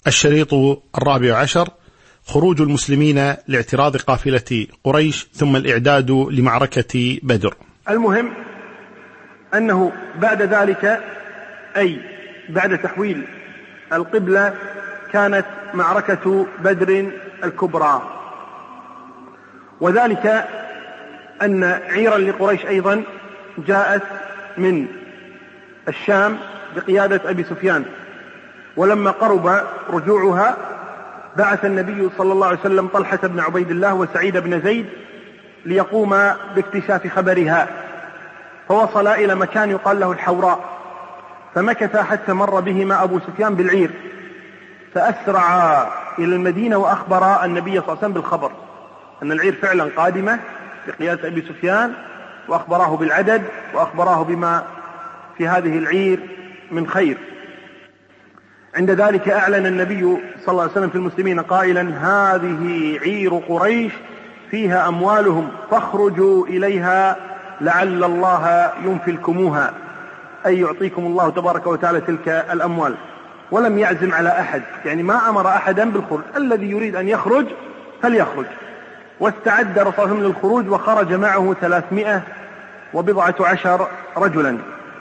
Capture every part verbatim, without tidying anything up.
الشريط الرابع عشر: خروج المسلمين لاعتراض قافلة قريش ثم الإعداد لمعركة بدر. المهم أنه بعد ذلك، أي بعد تحويل القبلة، كانت معركة بدر الكبرى، وذلك أن عيرا لقريش أيضا جاءت من الشام بقيادة أبي سفيان، ولما قرب رجوعها بعث النبي صلى الله عليه وسلم طلحة بن عبيد الله وسعيد بن زيد ليقوم باكتشاف خبرها، فوصل إلى مكان يقال له الحوراء، فمكث حتى مر بهما أبو سفيان بالعير، فأسرع إلى المدينة وأخبر النبي صلى الله عليه وسلم بالخبر أن العير فعلا قادمة بقيادة أبي سفيان، وأخبراه بالعدد وأخبراه بما في هذه العير من خير. عند ذلك أعلن النبي صلى الله عليه وسلم في المسلمين قائلا: هذه عير قريش فيها أموالهم فاخرجوا إليها لعل الله ينفلكموها، أي يعطيكم الله تبارك وتعالى تلك الأموال. ولم يعزم على أحد، يعني ما أمر أحدا بالخروج، الذي يريد أن يخرج فليخرج. واستعد رسول الله صلى الله عليه وسلم للخروج، وخرج معه ثلاثمائة وبضعة عشر رجلا،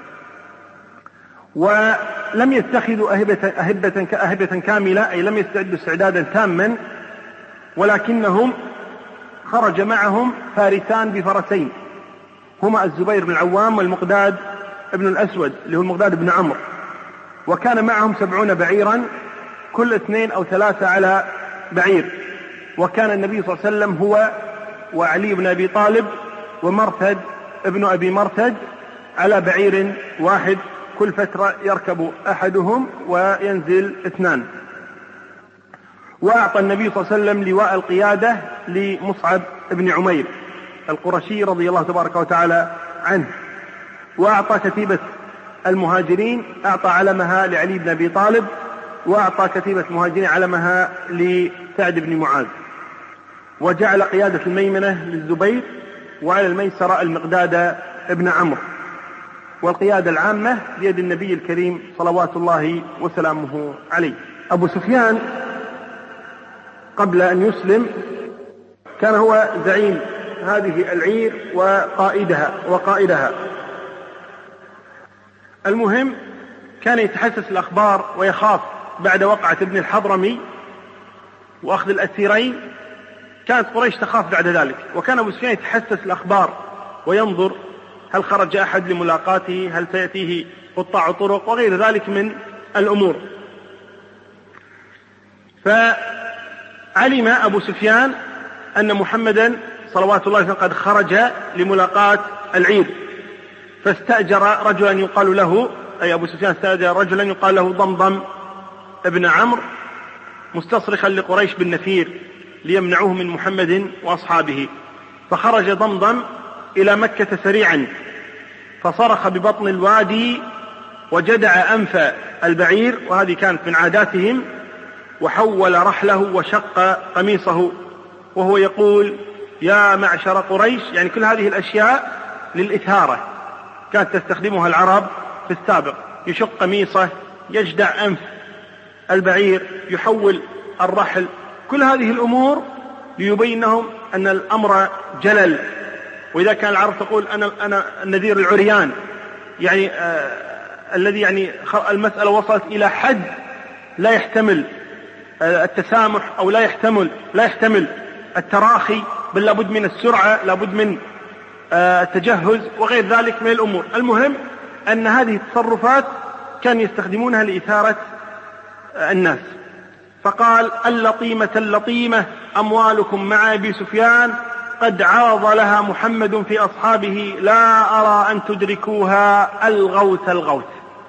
ولم يتخذوا أهبة, أهبة, أهبة كاملة، أي لم يستعدوا استعدادا تاما، ولكنهم خرج معهم فارسان بفرسين، هما الزبير بن العوام والمقداد بن الأسود اللي هو المقداد بن عمرو، وكان معهم سبعون بعيرا، كل اثنين أو ثلاثة على بعير. وكان النبي صلى الله عليه وسلم هو وعلي بن أبي طالب ومرثد ابن أبي مرثد على بعير واحد، كل فترة يركب أحدهم وينزل اثنان. وأعطى النبي صلى الله عليه وسلم لواء القيادة لمصعب بن عمير القرشي رضي الله تبارك وتعالى عنه، وأعطى كتيبة المهاجرين، أعطى علمها لعلي بن أبي طالب، وأعطى كتيبة المهاجرين علمها لسعد بن معاذ، وجعل قيادة الميمنة للزبير، وعلى الميسرة المقداد ابن عمرو، والقيادة العامة بيد النبي الكريم صلوات الله وسلامه عليه. أبو سفيان قبل أن يسلم كان هو زعيم هذه العير وقائدها وقائدها المهم كان يتحسس الأخبار ويخاف بعد وقعة ابن الحضرمي وأخذ الأسيرين، كانت قريش تخاف بعد ذلك، وكان أبو سفيان يتحسس الأخبار وينظر هل خرج أحد لملاقاته، هل سيأتيه قطاع طرق وغير ذلك من الأمور. فعلم أبو سفيان أن محمدا صلوات الله عليه وسلم قد خرج لملاقاة العير، فاستأجر رجلا يقال له، أي أبو سفيان استأجر رجلا يقال له ضمضم ابن عمرو مستصرخا لقريش بالنفير ليمنعوه من محمد وأصحابه، فخرج ضمضم إلى مكة سريعا، فصرخ ببطن الوادي وجدع أنف البعير، وهذه كانت من عاداتهم، وحول رحله وشق قميصه وهو يقول: يا معشر قريش، يعني كل هذه الأشياء للإثارة كانت تستخدمها العرب في السابق، يشق قميصه، يجدع أنف البعير، يحول الرحل، كل هذه الأمور ليبين لهم أن الأمر جلل. وإذا كان العرب تقول أنا, أنا النذير العريان، يعني آه الذي يعني المسألة وصلت إلى حد لا يحتمل آه التسامح، أو لا يحتمل لا يحتمل التراخي، بل لابد من السرعة، لابد من آه التجهز وغير ذلك من الأمور. المهم أن هذه التصرفات كان يستخدمونها لإثارة آه الناس. فقال: اللطيمة اللطيمة أموالكم مع أبي سفيان قد عاض لها محمد في أصحابه، لا أرى أن تدركوها، الغوث الغوث.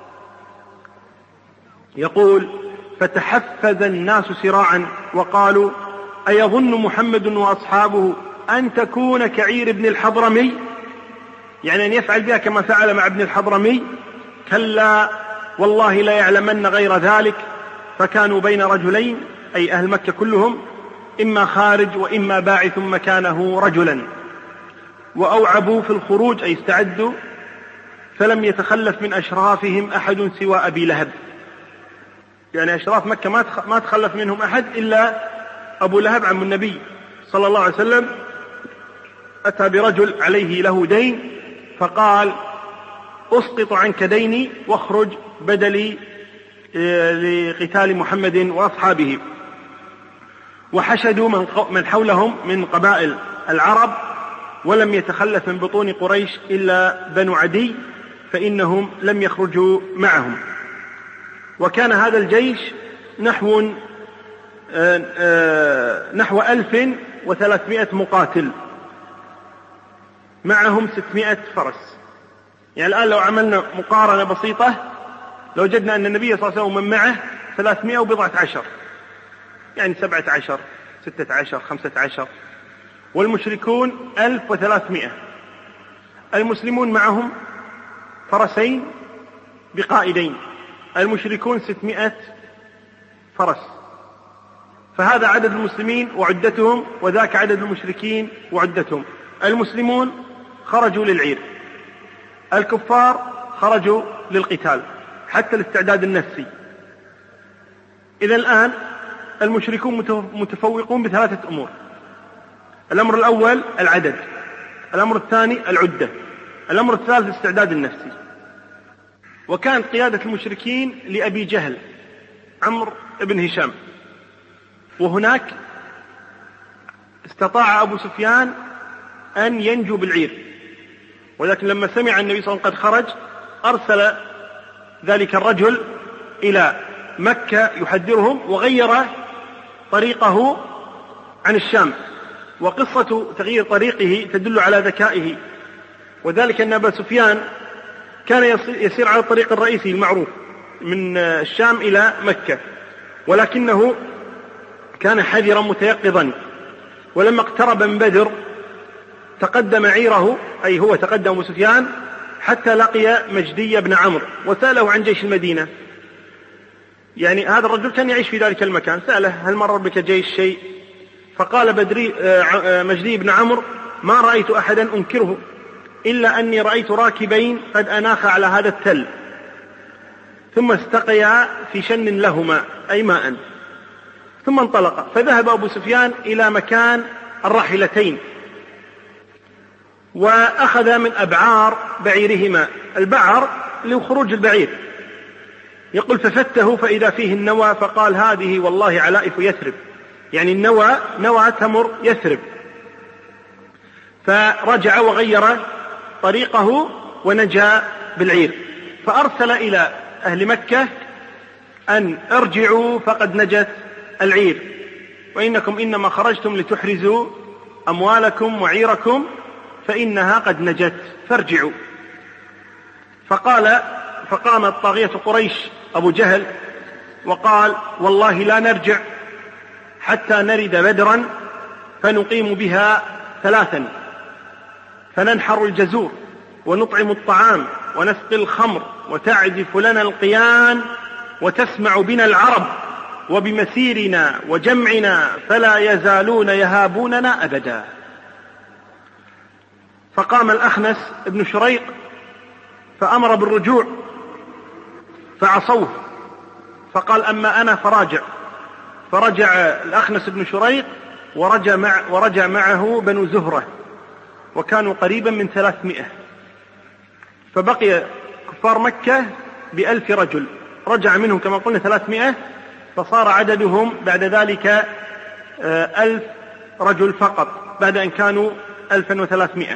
يقول: فتحفز الناس سراعا وقالوا: أيظن محمد وأصحابه أن تكون كعير ابن الحضرمي، يعني أن يفعل بها كما فعل مع ابن الحضرمي؟ كلا والله لا يعلمن غير ذلك. فكانوا بين رجلين، أي أهل مكة كلهم، إما خارج وإما باعث مكانه رجلا، وأوعبوا في الخروج، أي استعدوا، فلم يتخلف من أشرافهم أحد سوى أبي لهب. يعني أشراف مكة ما تخلف منهم أحد إلا أبو لهب عم النبي صلى الله عليه وسلم. أتى برجل عليه له دين فقال أسقط عنك ديني واخرج بدلي لقتال محمد وأصحابه. وحشدوا من حولهم من قبائل العرب، ولم يتخلف من بطون قريش إلا بنو عدي، فإنهم لم يخرجوا معهم. وكان هذا الجيش نحو نحو ألف وثلاثمائة مقاتل، معهم ستمائة فرس. يعني الآن لو عملنا مقارنة بسيطة لوجدنا أن النبي صلى الله عليه وسلم من معه ثلاثمائة وبضعة عشر، يعني سبعة عشر ستة عشر خمسة عشر، والمشركون ألف وثلاثمائة. المسلمون معهم فرسين بقائدين، المشركون ستمائة فرس. فهذا عدد المسلمين وعدتهم، وذاك عدد المشركين وعدتهم. المسلمون خرجوا للعير، الكفار خرجوا للقتال حتى الاستعداد النفسي. إذا الآن المشركون متفوقون بثلاثة أمور: الأمر الأول العدد، الأمر الثاني العدة، الأمر الثالث الاستعداد النفسي. وكانت قيادة المشركين لأبي جهل عمرو بن هشام، وهناك استطاع أبو سفيان أن ينجو بالعير، ولكن لما سمع النبي صلى الله عليه وسلم قد خرج أرسل ذلك الرجل إلى مكة يحذرهم، وغير طريقه عن الشام. وقصة تغيير طريقه تدل على ذكائه، وذلك أن أبا سفيان كان يسير على الطريق الرئيسي المعروف من الشام إلى مكة، ولكنه كان حذرا متيقظا. ولما اقترب من بدر تقدم عيره، أي هو تقدم أبو سفيان حتى لقي مجدي بن عمرو وسأله عن جيش المدينة. يعني هذا الرجل كان يعيش في ذلك المكان، سأله هل مر بك جيش شيء؟ فقال بدري مجدي بن عمرو: ما رأيت أحدا أنكره إلا أني رأيت راكبين قد أناخ على هذا التل ثم استقيا في شن لهما، أي ماء، ثم انطلق. فذهب أبو سفيان إلى مكان الراحلتين وأخذ من أبعار بعيرهما. البعر لخروج البعير، يقول ففته فإذا فيه النوى، فقال هذه والله علائف يثرب، يعني النوى نوى تمر يثرب. فرجع وغير طريقه ونجا بالعير، فأرسل إلى أهل مكة أن ارجعوا فقد نجت العير، وإنكم إنما خرجتم لتحرزوا أموالكم وعيركم فإنها قد نجت فارجعوا. فقال فقامت طاغية قريش أبو جهل وقال: والله لا نرجع حتى نرد بدرا فنقيم بها ثلاثا، فننحر الجزور ونطعم الطعام ونسقي الخمر وتعزف لنا القيان وتسمع بنا العرب وبمسيرنا وجمعنا فلا يزالون يهابوننا أبدا. فقام الأخنس ابن شريق فأمر بالرجوع فعصوه، فقال: أما أنا فراجع. فرجع الأخنس بن شريق ورجع, مع ورجع معه بنو زهرة، وكانوا قريبا من ثلاثمائة. فبقي كفار مكة بألف رجل، رجع منهم كما قلنا ثلاثمائة، فصار عددهم بعد ذلك ألف رجل فقط، بعد أن كانوا ألفا وثلاثمائة.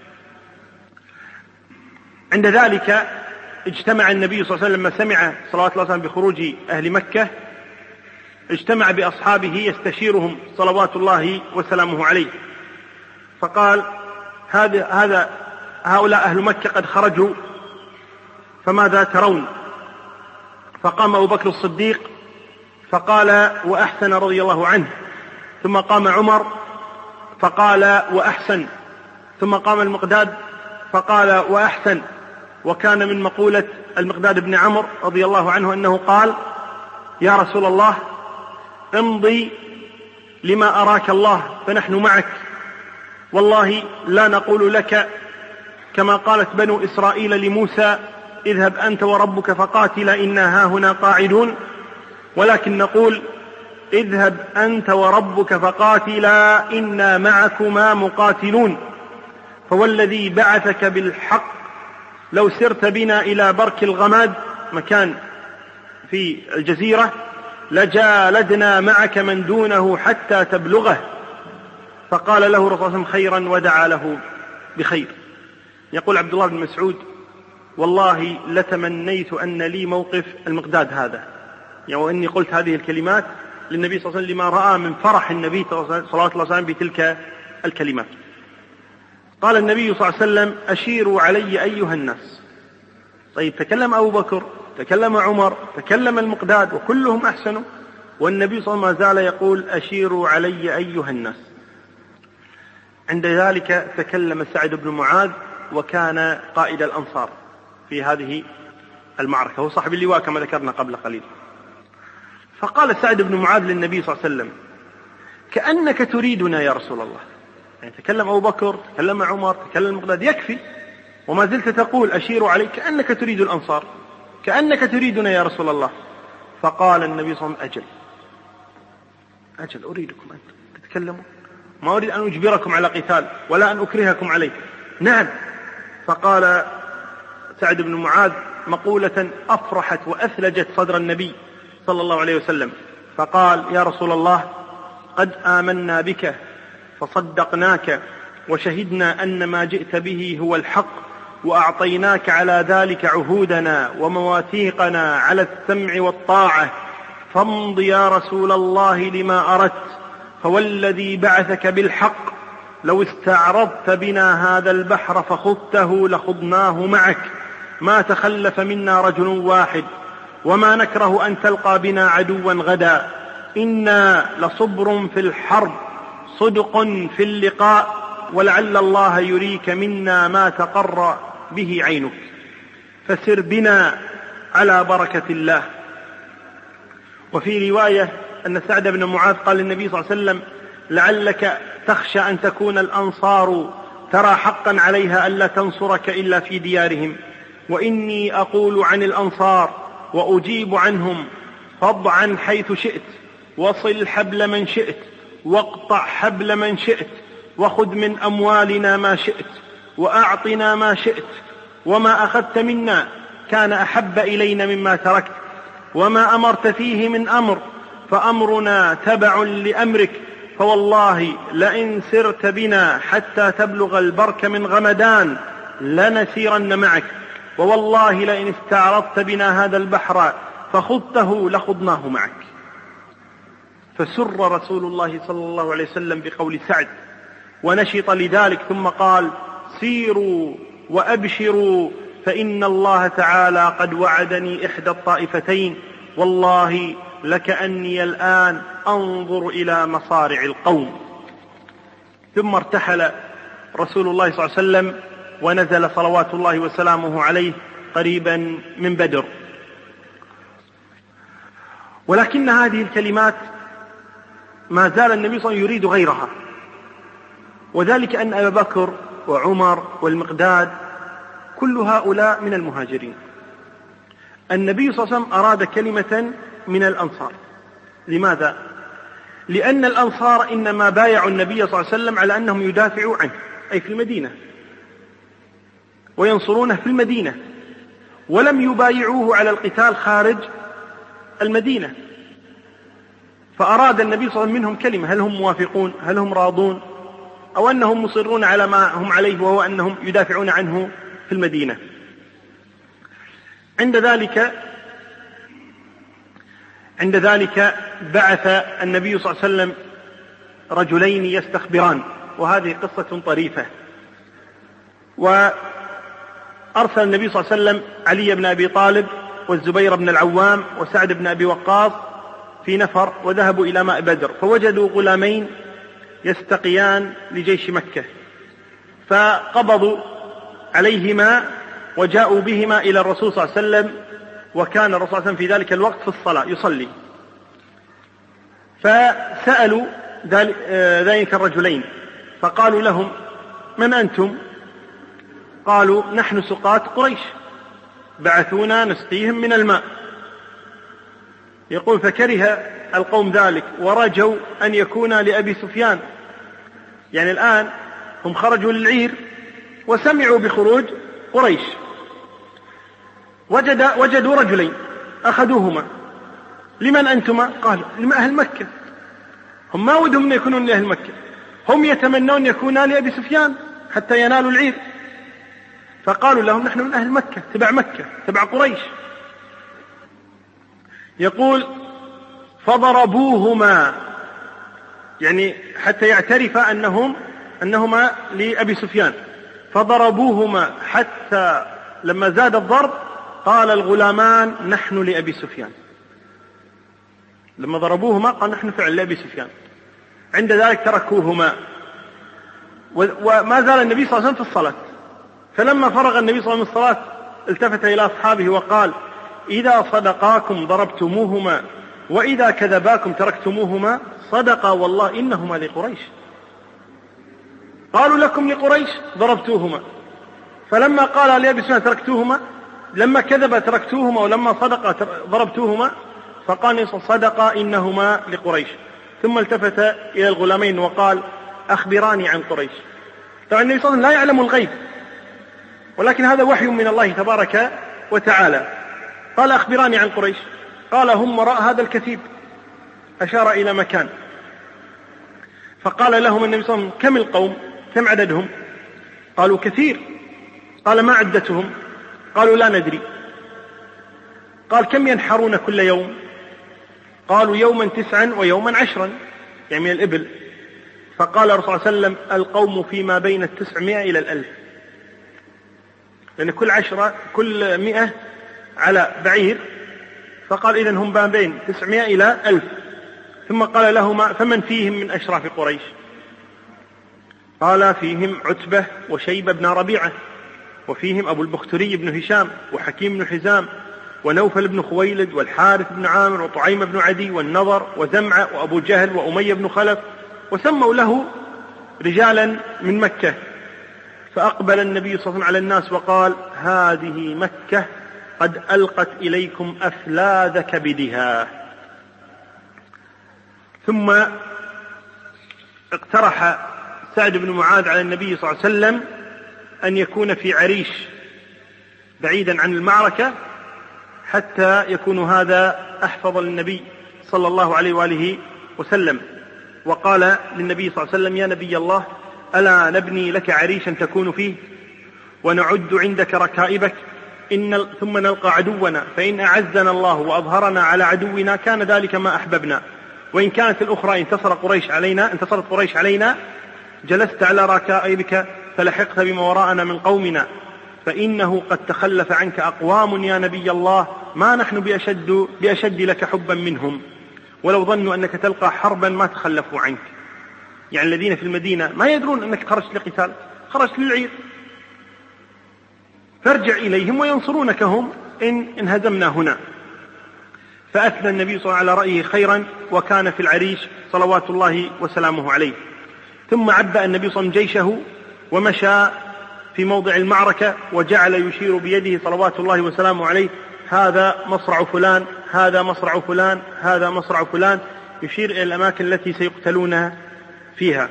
عند ذلك اجتمع النبي صلى الله عليه وسلم لما سمع صلوات الله وسلامه بخروج أهل مكة، اجتمع بأصحابه يستشيرهم صلوات الله وسلامه عليه، فقال: هذا هذا هؤلاء أهل مكة قد خرجوا فماذا ترون؟ فقام أبو بكر الصديق فقال: وأحسن رضي الله عنه. ثم قام عمر فقال: وأحسن. ثم قام المقداد فقال: وأحسن. وكان من مقولة المقداد بن عمرو رضي الله عنه أنه قال: يا رسول الله امضي لما أراك الله فنحن معك، والله لا نقول لك كما قالت بنو إسرائيل لموسى: اذهب أنت وربك فقاتلا إنا هاهنا قاعدون. ولكن نقول اذهب أنت وربك فقاتلا إنا معكما مقاتلون، فوالذي بعثك بالحق لو سرت بنا إلى برك الغماد مكان في الجزيرة لجالدنا معك من دونه حتى تبلغه. فقال له رسول الله خيرا ودعا له بخير. يقول عبد الله بن مسعود والله لتمنيت أن لي موقف المقداد هذا، يعني وإني قلت هذه الكلمات للنبي صلى الله عليه وسلم لما رأى من فرح النبي صلى الله عليه وسلم بتلك الكلمات. قال النبي صلى الله عليه وسلم أشيروا علي أيها الناس. طيب تكلم أبو بكر، تكلم عمر، تكلم المقداد وكلهم أحسنوا، والنبي صلى الله عليه وسلم ما زال يقول أشيروا علي أيها الناس. عند ذلك تكلم سعد بن معاذ وكان قائد الأنصار في هذه المعركة، هو صاحب اللواء كما ذكرنا قبل قليل. فقال سعد بن معاذ للنبي صلى الله عليه وسلم كأنك تريدنا يا رسول الله، يعني تكلم أبو بكر، تكلم عمر، تكلم المقداد، يكفي، وما زلت تقول أشير عليك كأنك تريد الأنصار، كأنك تريدنا يا رسول الله. فقال النبي صلى الله عليه وسلم أجل أجل أريدكم أن تتكلموا، ما أريد أن أجبركم على قتال ولا أن أكرهكم عليه. نعم. فقال سعد بن معاذ مقولة أفرحت وأثلجت صدر النبي صلى الله عليه وسلم، فقال يا رسول الله قد آمنا بك فصدقناك وشهدنا أن ما جئت به هو الحق، وأعطيناك على ذلك عهودنا ومواثيقنا على السمع والطاعة، فامض يا رسول الله لما أردت، فوالذي بعثك بالحق لو استعرضت بنا هذا البحر فخضته لخضناه معك، ما تخلف منا رجل واحد، وما نكره أن تلقى بنا عدوا غدا، إنا لصبر في الحرب صدق في اللقاء، ولعل الله يريك منا ما تقر به عينك، فسر بنا على بركة الله. وفي رواية أن سعد بن معاذ قال للنبي صلى الله عليه وسلم لعلك تخشى أن تكون الأنصار ترى حقا عليها ألا تنصرك إلا في ديارهم، وإني أقول عن الأنصار وأجيب عنهم، فاضعا حيث شئت، وصل حبل من شئت، واقطع حبل من شئت، وخذ من أموالنا ما شئت، وأعطنا ما شئت، وما أخذت منا كان أحب إلينا مما تركت، وما أمرت فيه من أمر فأمرنا تبع لأمرك، فوالله لئن سرت بنا حتى تبلغ البرك من غمدان لنسيرن معك، ووالله لئن استعرضت بنا هذا البحر فخضته لخضناه معك. فسر رسول الله صلى الله عليه وسلم بقول سعد ونشط لذلك، ثم قال سيروا وأبشروا فإن الله تعالى قد وعدني إحدى الطائفتين، والله لكأني الآن أنظر إلى مصارع القوم. ثم ارتحل رسول الله صلى الله عليه وسلم ونزل صلوات الله وسلامه عليه قريبا من بدر. ولكن هذه الكلمات ما زال النبي صلى الله عليه وسلم يريد غيرها، وذلك أن أبا بكر وعمر والمقداد كل هؤلاء من المهاجرين. النبي صلى الله عليه وسلم أراد كلمة من الأنصار. لماذا؟ لأن الأنصار إنما بايعوا النبي صلى الله عليه وسلم على أنهم يدافعوا عنه، أي في المدينة، وينصرونه في المدينة، ولم يبايعوه على القتال خارج المدينة. فأراد النبي صلى الله عليه وسلم منهم كلمة، هل هم موافقون، هل هم راضون، أو أنهم مصرون على ما هم عليه وهو أنهم يدافعون عنه في المدينة. عند ذلك عند ذلك بعث النبي صلى الله عليه وسلم رجلين يستخبران، وهذه قصة طريفة. وأرسل النبي صلى الله عليه وسلم علي بن أبي طالب والزبير بن العوام وسعد بن أبي وقاص في نفر، وذهبوا إلى ماء بدر، فوجدوا غلامين يستقيان لجيش مكة، فقبضوا عليهما وجاءوا بهما إلى الرسول صلى الله عليه وسلم، وكان الرسول صلى الله عليه وسلم في ذلك الوقت في الصلاة يصلي. فسألوا ذلك الرجلين فقالوا لهم من أنتم؟ قالوا نحن سقاة قريش، بعثونا نسقيهم من الماء. يقول فكره القوم ذلك ورجوا أن يكون لأبي سفيان. يعني الآن هم خرجوا للعير وسمعوا بخروج قريش، وجد وجدوا رجلين أخذوهما. لمن أنتما؟ قالوا لأهل مكة. هم ما ودهم أن يكونون لأهل مكة، هم يتمنون يكونا لأبي سفيان حتى ينالوا العير. فقالوا لهم نحن من أهل مكة، تبع مكة، تبع قريش. يقول فضربوهما، يعني حتى يعترف أنهم أنهما لأبي سفيان. فضربوهما حتى لما زاد الضرب قال الغلامان نحن لأبي سفيان. لما ضربوهما قال نحن فعل لأبي سفيان. عند ذلك تركوهما، وما زال النبي صلى الله عليه وسلم في الصلاة. فلما فرغ النبي صلى الله عليه وسلم من الصلاة التفت إلى أصحابه وقال إذا صدقاكم ضربتموهما وإذا كذباكم تركتموهما، صدقا والله إنهما لقريش. قالوا لكم لقريش ضربتوهما. فلما قال لأبي سفيان تركتوهما، لما كذب تركتوهما ولما صدق ضربتوهما، فقال صدقا إنهما لقريش. ثم التفت إلى الغلامين وقال أخبراني عن قريش. طبعا النبي صلى الله عليه وسلم لا يعلم الغيب، ولكن هذا وحي من الله تبارك وتعالى. قال أخبراني عن قريش. قال هم وراء هذا الكثيب، أشار إلى مكان. فقال لهم النبي صلى الله عليه وسلم كم القوم، كم عددهم؟ قالوا كثير. قال ما عدتهم؟ قالوا لا ندري. قال كم ينحرون كل يوم؟ قالوا يوما تسعا ويوما عشرا، يعني من الإبل. فقال الرسول صلى الله عليه وسلم القوم فيما بين التسعمائة إلى الألف، لأن كل عشرة كل مئة على بعير. فقال إذن هم ما بين تسعمائة إلى ألف. ثم قال لهما فمن فيهم من أشراف قريش؟ قال فيهم عتبة وشيبة بن ربيعة، وفيهم أبو البختري بن هشام وحكيم بن حزام ونوفل بن خويلد والحارث بن عامر وطعيم بن عدي والنضر وزمعة وأبو جهل وأمية بن خلف. وسموا له رجالا من مكة. فأقبل النبي صلى الله عليه وسلم على الناس وقال هذه مكة قد ألقت إليكم أفلاذ كبدها. ثم اقترح سعد بن معاذ على النبي صلى الله عليه وسلم أن يكون في عريش بعيدا عن المعركة حتى يكون هذا أحفظ للنبي صلى الله عليه وآله وسلم. وقال للنبي صلى الله عليه وسلم يا نبي الله ألا نبني لك عريشا تكون فيه ونعد عندك ركائبك إن ثم نلقى عدونا، فإن أعزنا الله وأظهرنا على عدونا كان ذلك ما أحببنا، وإن كانت الأخرى انتصر قريش علينا انتصرت قريش علينا جلست على ركائبك فلحقت بما وراءنا من قومنا، فإنه قد تخلف عنك أقوام يا نبي الله ما نحن بأشد, بأشد لك حبا منهم، ولو ظنوا أنك تلقى حربا ما تخلفوا عنك. يعني الذين في المدينة ما يدرون أنك خرجت لقتال، خرجت للعير، فارجع إليهم وينصرونك هم إن انهزمنا هنا. فأثنى النبي صلى الله عليه وسلم على رأيه خيرا وكان في العريش صلوات الله وسلامه عليه. ثم عبأ النبي صلى الله عليه وسلم جيشه ومشى في موضع المعركة وجعل يشير بيده صلوات الله وسلامه عليه هذا مصرع فلان، هذا مصرع فلان، هذا مصرع فلان، يشير إلى الأماكن التي سيقتلون فيها.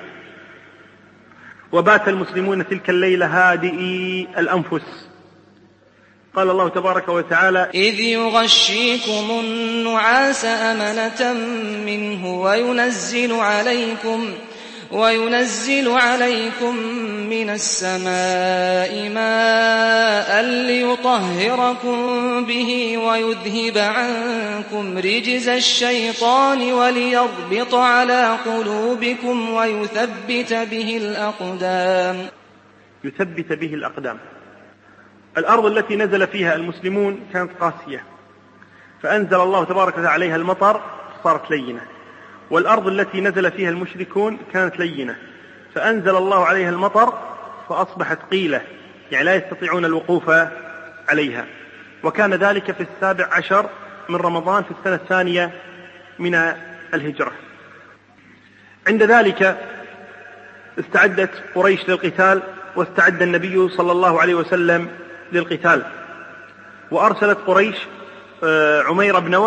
وبات المسلمون تلك الليلة هادئي الأنفس. قال الله تبارك وتعالى إذ يغشيكم النعاس أمنة منه وينزل عليكم وينزل عليكم من السماء ماء ليطهركم به ويذهب عنكم رجز الشيطان وليربط على قلوبكم ويثبت به الأقدام. يثبت به الأقدام. الأرض التي نزل فيها المسلمون كانت قاسية، فأنزل الله تبارك وتعالى عليها المطر صارت لينة، والأرض التي نزل فيها المشركون كانت لينة، فأنزل الله عليها المطر فأصبحت قيلة، يعني لا يستطيعون الوقوف عليها. وكان ذلك في السابع عشر من رمضان في السنة الثانية من الهجرة. عند ذلك استعدت قريش للقتال، واستعد النبي صلى الله عليه وسلم للقتال، وأرسلت قريش عمير بن وهب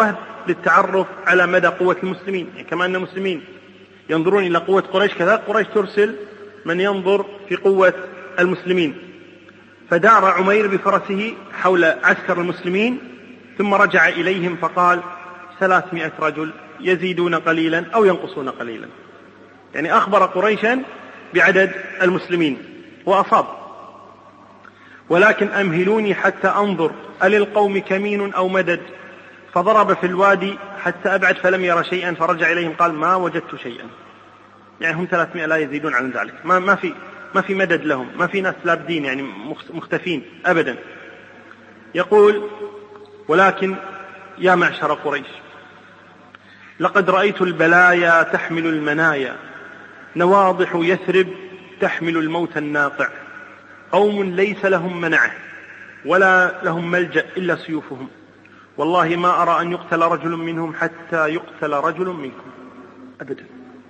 للتعرف على مدى قوة المسلمين. يعني كما أن المسلمين ينظرون إلى قوة قريش، كذلك قريش ترسل من ينظر في قوة المسلمين. فدار عمير بفرسه حول عسكر المسلمين ثم رجع إليهم فقال: ثلاثمائة رجل يزيدون قليلا أو ينقصون قليلا. يعني أخبر قريشا بعدد المسلمين وأصاب. ولكن أمهلوني حتى أنظر أللقوم كمين أو مدد. فضرب في الوادي حتى أبعد فلم يرى شيئا، فرجع إليهم قال: ما وجدت شيئا. يعني هم ثلاثمائة لا يزيدون عن ذلك، ما, ما في ما في مدد لهم، ما في ناس لابدين يعني مختفين أبدا. يقول: ولكن يا معشر قريش، لقد رأيت البلايا تحمل المنايا، نواضح يثرب تحمل الموت الناقع، قوم ليس لهم منعه ولا لهم ملجأ إلا سيوفهم، والله ما أرى أن يقتل رجل منهم حتى يقتل رجل منكم أبدا.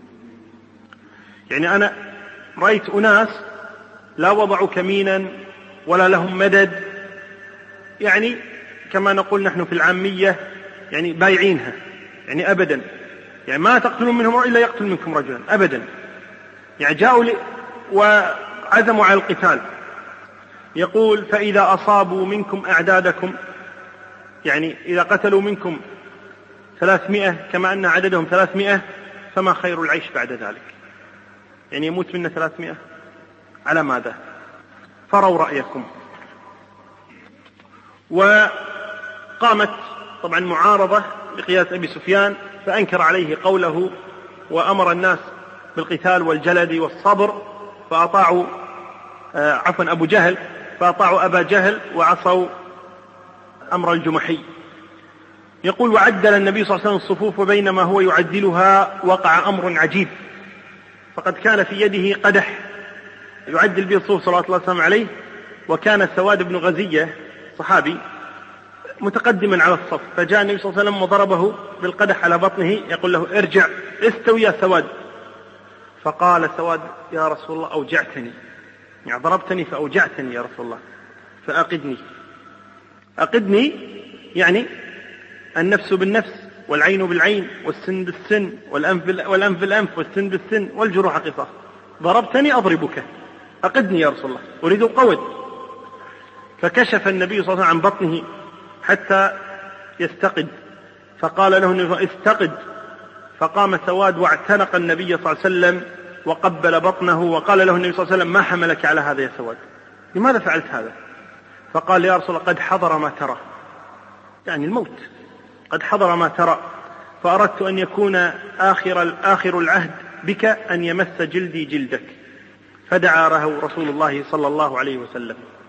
يعني أنا رأيت أناس لا وضعوا كمينا ولا لهم مدد، يعني كما نقول نحن في العامية يعني بايعينها، يعني أبدا، يعني ما تقتلون منهم إلا يقتل منكم رجلا أبدا. يعني جاءوا وعزموا على القتال. يقول: فإذا أصابوا منكم أعدادكم، يعني إذا قتلوا منكم ثلاثمائة كما أن عددهم ثلاثمائة فما خير العيش بعد ذلك. يعني يموت منا ثلاثمائة على ماذا؟ فروا رأيكم. وقامت طبعا معارضة بقيادة أبي سفيان، فأنكر عليه قوله وأمر الناس بالقتال والجلد والصبر، فأطاعوا آه عفوا أبو جهل فأطاعوا أبا جهل وعصوا أمر الجمحي. يقول: وعدل النبي صلى الله عليه وسلم الصفوف، وبينما هو يعدلها وقع أمر عجيب، فقد كان في يده قدح يعدل به الصفوف صلى الله عليه وسلم عليه، وكان سواد بن غزية صحابي متقدما على الصف، فجاء النبي صلى الله عليه وسلم وضربه بالقدح على بطنه يقول له: ارجع استوي يا سواد. فقال سواد: يا رسول الله أوجعتني، يعني ضربتني فأوجعتني يا رسول الله، فأقدني. أقدني يعني النفس بالنفس والعين بالعين والسن بالسن والأنف, والأنف بالأنف والسن بالسن والجروح قصاص. ضربتني أضربك، أقدني يا رسول الله، أريد قود. فكشف النبي صلى الله عليه وسلم عن بطنه حتى يستقد، فقال له النبي: استقد. فقام سواد واعتنق النبي صلى الله عليه وسلم وقبل بطنه، وقال له النبي صلى الله عليه وسلم: ما حملك على هذا يا سواد؟ لماذا فعلت هذا؟ فقال: يا رسول الله قد حضر ما ترى، يعني الموت، قد حضر ما ترى، فأردت أن يكون آخر, آخر العهد بك أن يمس جلدي جلدك. فدعا له رسول الله صلى الله عليه وسلم.